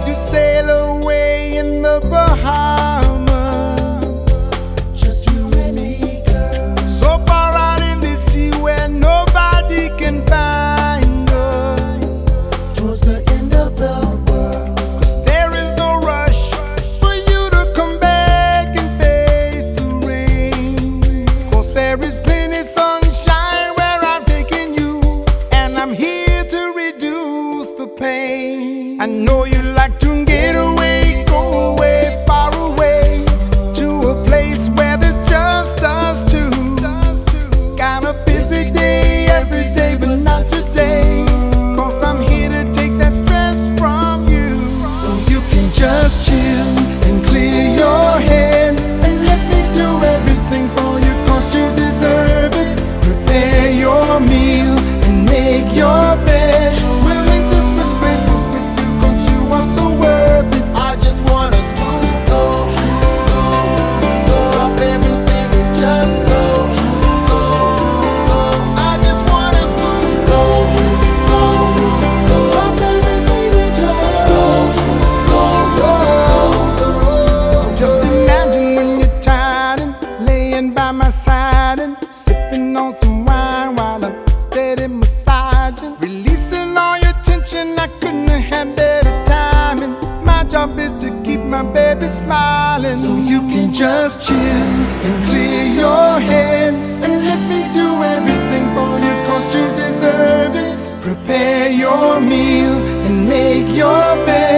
to sail away in the Bahamas. Just you and me, girl. So far out in the sea where nobody can find us. Towards the end of the world. 'Cause there is no rush for you to come back and face the rain. 'Cause there is plenty sunshine where I'm taking you, and I'm here to reduce the pain. I know you like to get away, go away, far away, to a place where there's just us two. Got a busy day every day, but not today. 'Cause I'm here to take that stress from you, so you can just chill and clear your head and let me do everything for you. 'Cause you deserve it. Prepare your meal and make your bed. Willing to switch places with you, 'cause you are so worth it. I just want us to go, go, go. Drop everything and just go, go, go. I just want us to go, go, go. Drop everything and just go, go, go, go. Just imagine when you're tired and laying by my side and sipping on some wine while I'm steady massaging, releasing all your tension. I couldn't have had better timing. My job is to keep my baby smiling, so you can just chill and clear your head and let me do everything for you. 'Cause you deserve it. Prepare your meal and make your bed.